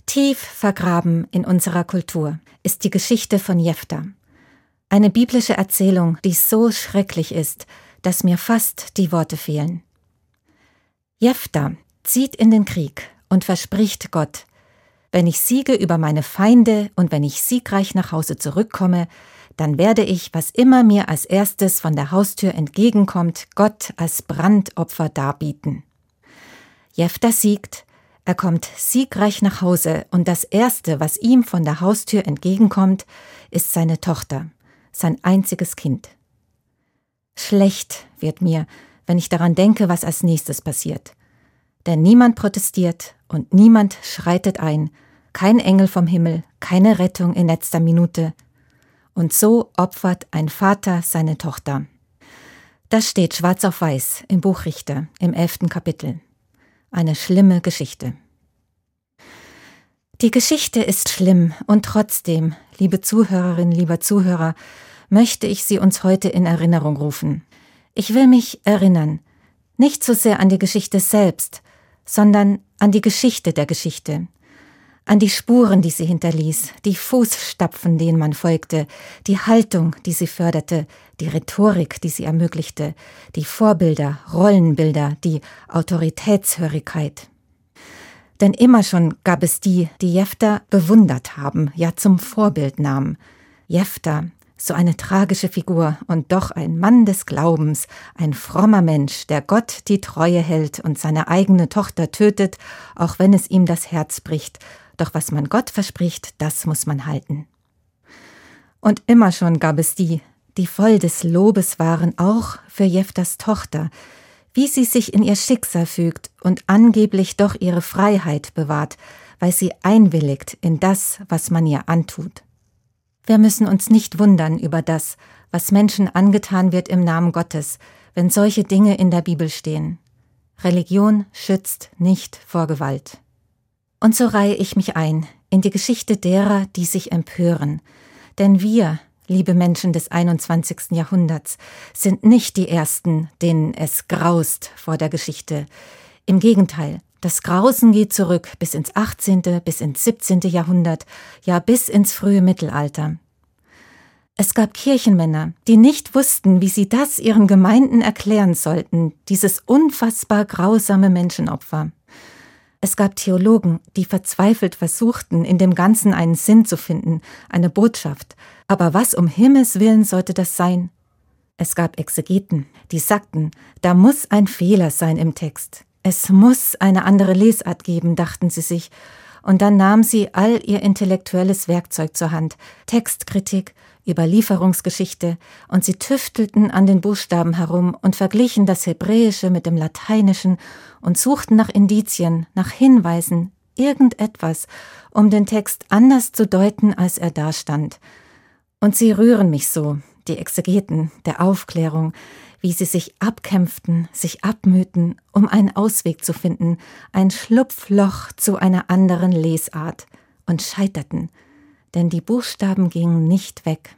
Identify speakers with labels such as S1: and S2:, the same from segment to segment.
S1: Tief vergraben in unserer Kultur ist die Geschichte von Jefta. Eine biblische Erzählung, die so schrecklich ist, dass mir fast die Worte fehlen. Jefta zieht in den Krieg und verspricht Gott: Wenn ich siege über meine Feinde und wenn ich siegreich nach Hause zurückkomme, dann werde ich, was immer mir als erstes von der Haustür entgegenkommt, Gott als Brandopfer darbieten. Jefta siegt, er kommt siegreich nach Hause und das Erste, was ihm von der Haustür entgegenkommt, ist seine Tochter, sein einziges Kind. Schlecht wird mir, wenn ich daran denke, was als nächstes passiert. Denn niemand protestiert und niemand schreitet ein, kein Engel vom Himmel, keine Rettung in letzter Minute. Und so opfert ein Vater seine Tochter. Das steht schwarz auf weiß im Buch Richter, im 11. Kapitel. Eine schlimme Geschichte. Die Geschichte ist schlimm und trotzdem, liebe Zuhörerin, lieber Zuhörer, möchte ich sie uns heute in Erinnerung rufen. Ich will mich erinnern, nicht so sehr an die Geschichte selbst, sondern an die Geschichte der Geschichte, an die Spuren, die sie hinterließ, die Fußstapfen, denen man folgte, die Haltung, die sie förderte, die Rhetorik, die sie ermöglichte, die Vorbilder, Rollenbilder, die Autoritätshörigkeit. Denn immer schon gab es die Jefta bewundert haben, ja zum Vorbild nahmen. Jefta, so eine tragische Figur und doch ein Mann des Glaubens, ein frommer Mensch, der Gott die Treue hält und seine eigene Tochter tötet, auch wenn es ihm das Herz bricht. Doch was man Gott verspricht, das muss man halten. Und immer schon gab es die voll des Lobes waren, auch für Jeftas Tochter, wie sie sich in ihr Schicksal fügt und angeblich doch ihre Freiheit bewahrt, weil sie einwilligt in das, was man ihr antut. Wir müssen uns nicht wundern über das, was Menschen angetan wird im Namen Gottes, wenn solche Dinge in der Bibel stehen. Religion schützt nicht vor Gewalt. Und so reihe ich mich ein in die Geschichte derer, die sich empören. Denn wir, liebe Menschen des 21. Jahrhunderts, sind nicht die Ersten, denen es graust vor der Geschichte. Im Gegenteil, das Grausen geht zurück bis ins 18., bis ins 17. Jahrhundert, ja bis ins frühe Mittelalter. Es gab Kirchenmänner, die nicht wussten, wie sie das ihren Gemeinden erklären sollten, dieses unfassbar grausame Menschenopfer. Es gab Theologen, die verzweifelt versuchten, in dem Ganzen einen Sinn zu finden, eine Botschaft. Aber was um Himmels Willen sollte das sein? Es gab Exegeten, die sagten, da muss ein Fehler sein im Text. Es muss eine andere Lesart geben, dachten sie sich. Und dann nahmen sie all ihr intellektuelles Werkzeug zur Hand, Textkritik, Überlieferungsgeschichte, und sie tüftelten an den Buchstaben herum und verglichen das Hebräische mit dem Lateinischen und suchten nach Indizien, nach Hinweisen, irgendetwas, um den Text anders zu deuten, als er dastand. Und sie rühren mich so, die Exegeten der Aufklärung, wie sie sich abkämpften, sich abmühten, um einen Ausweg zu finden, ein Schlupfloch zu einer anderen Lesart, und scheiterten, denn die Buchstaben gingen nicht weg.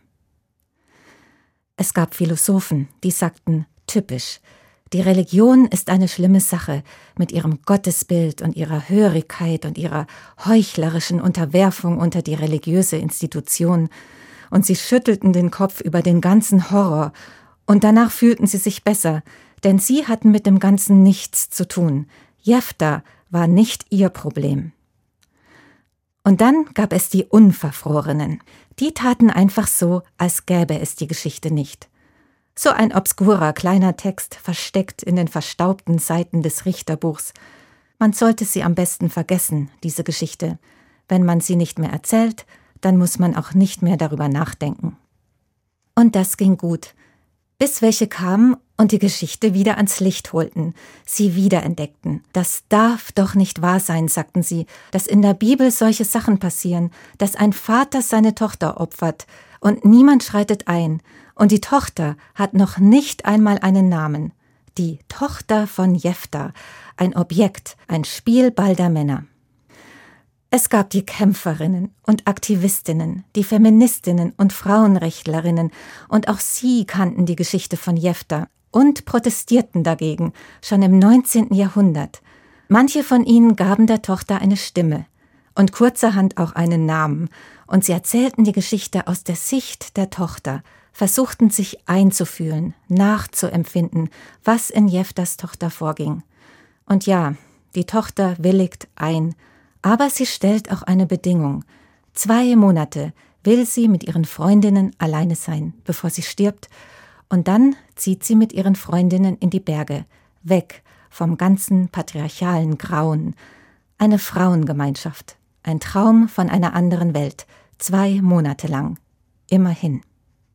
S1: Es gab Philosophen, die sagten, typisch, die Religion ist eine schlimme Sache mit ihrem Gottesbild und ihrer Hörigkeit und ihrer heuchlerischen Unterwerfung unter die religiöse Institution, und sie schüttelten den Kopf über den ganzen Horror, und danach fühlten sie sich besser, denn sie hatten mit dem Ganzen nichts zu tun. Jefta war nicht ihr Problem. Und dann gab es die Unverfrorenen. Die taten einfach so, als gäbe es die Geschichte nicht. So ein obskurer kleiner Text versteckt in den verstaubten Seiten des Richterbuchs. Man sollte sie am besten vergessen, diese Geschichte. Wenn man sie nicht mehr erzählt, dann muss man auch nicht mehr darüber nachdenken. Und das ging gut, bis welche kamen und die Geschichte wieder ans Licht holten, sie wiederentdeckten. Das darf doch nicht wahr sein, sagten sie, dass in der Bibel solche Sachen passieren, dass ein Vater seine Tochter opfert und niemand schreitet ein, und die Tochter hat noch nicht einmal einen Namen. Die Tochter von Jefta, ein Objekt, ein Spielball der Männer. Es gab die Kämpferinnen und Aktivistinnen, die Feministinnen und Frauenrechtlerinnen, und auch sie kannten die Geschichte von Jefta und protestierten dagegen, schon im 19. Jahrhundert. Manche von ihnen gaben der Tochter eine Stimme, und kurzerhand auch einen Namen, und sie erzählten die Geschichte aus der Sicht der Tochter, versuchten sich einzufühlen, nachzuempfinden, was in Jeftas Tochter vorging. Und ja, die Tochter willigt ein, aber sie stellt auch eine Bedingung. 2 Monate will sie mit ihren Freundinnen alleine sein, bevor sie stirbt, und dann zieht sie mit ihren Freundinnen in die Berge, weg vom ganzen patriarchalen Grauen. Eine Frauengemeinschaft, ein Traum von einer anderen Welt, 2 Monate lang, immerhin.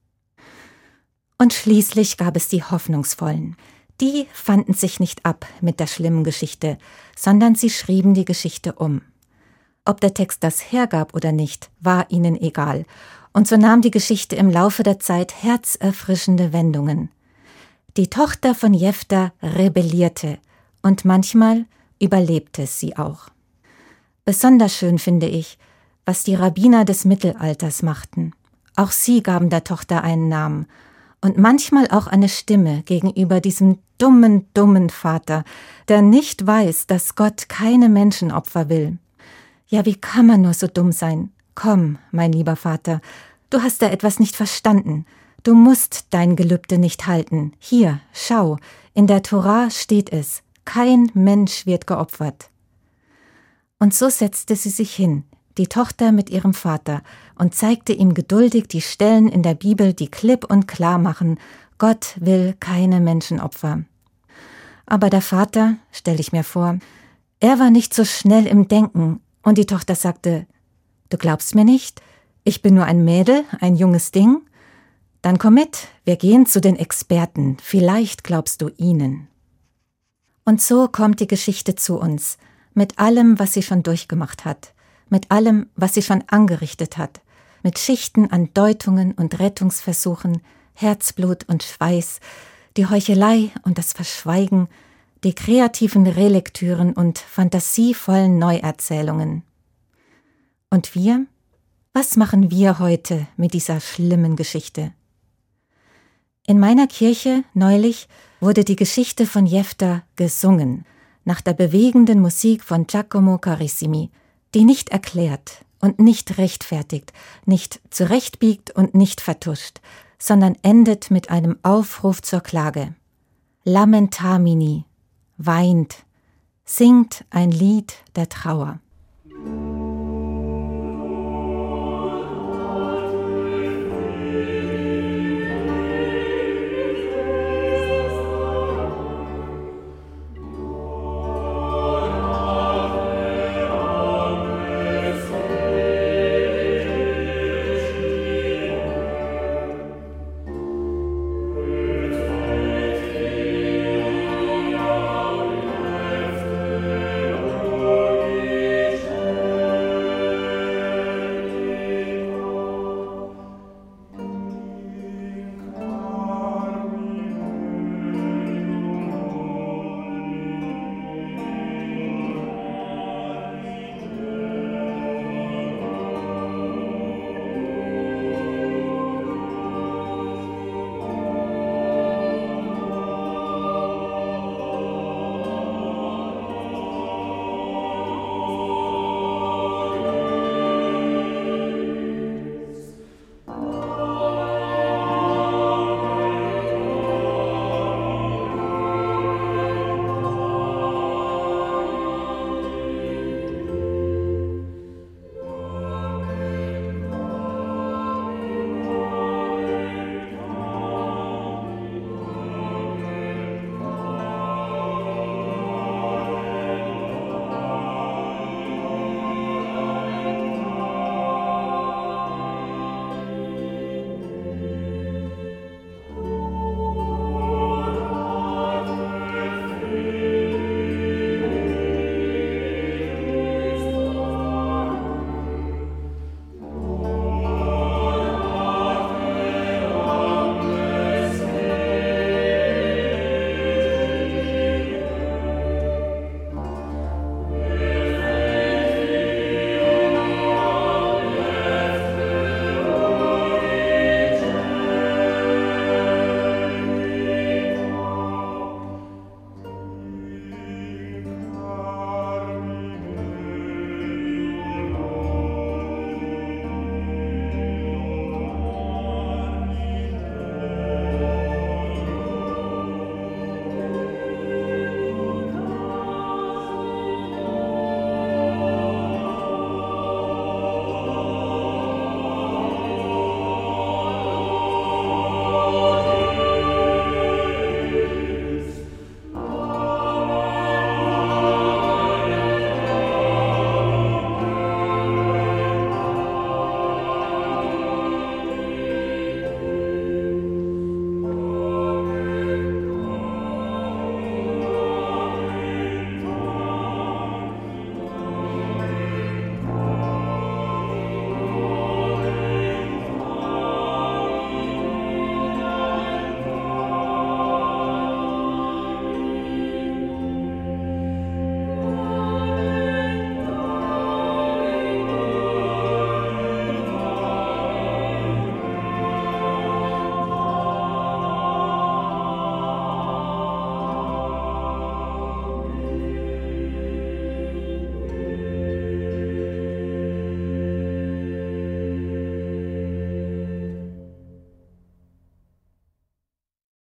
S1: Und schließlich gab es die Hoffnungsvollen. Die fanden sich nicht ab mit der schlimmen Geschichte, sondern sie schrieben die Geschichte um. Ob der Text das hergab oder nicht, war ihnen egal. Und so nahm die Geschichte im Laufe der Zeit herzerfrischende Wendungen. Die Tochter von Jefta rebellierte und manchmal überlebte sie auch. Besonders schön finde ich, was die Rabbiner des Mittelalters machten. Auch sie gaben der Tochter einen Namen und manchmal auch eine Stimme gegenüber diesem dummen Vater, der nicht weiß, dass Gott keine Menschenopfer will. Ja, wie kann man nur so dumm sein? Komm, mein lieber Vater, du hast da etwas nicht verstanden. Du musst dein Gelübde nicht halten. Hier, schau, in der Tora steht es, kein Mensch wird geopfert. Und so setzte sie sich hin, die Tochter mit ihrem Vater, und zeigte ihm geduldig die Stellen in der Bibel, die klipp und klar machen, Gott will keine Menschenopfer. Aber der Vater, stelle ich mir vor, er war nicht so schnell im Denken, und die Tochter sagte, du glaubst mir nicht? Ich bin nur ein Mädel, ein junges Ding? Dann komm mit, wir gehen zu den Experten, vielleicht glaubst du ihnen. Und so kommt die Geschichte zu uns, mit allem, was sie schon durchgemacht hat, mit allem, was sie schon angerichtet hat, mit Schichten an Deutungen und Rettungsversuchen, Herzblut und Schweiß, die Heuchelei und das Verschweigen, die kreativen Relektüren und fantasievollen Neuerzählungen. Und wir? Was machen wir heute mit dieser schlimmen Geschichte? In meiner Kirche neulich wurde die Geschichte von Jefta gesungen, nach der bewegenden Musik von Giacomo Carissimi, die nicht erklärt und nicht rechtfertigt, nicht zurechtbiegt und nicht vertuscht, sondern endet mit einem Aufruf zur Klage. Lamentamini, weint, singt ein Lied der Trauer.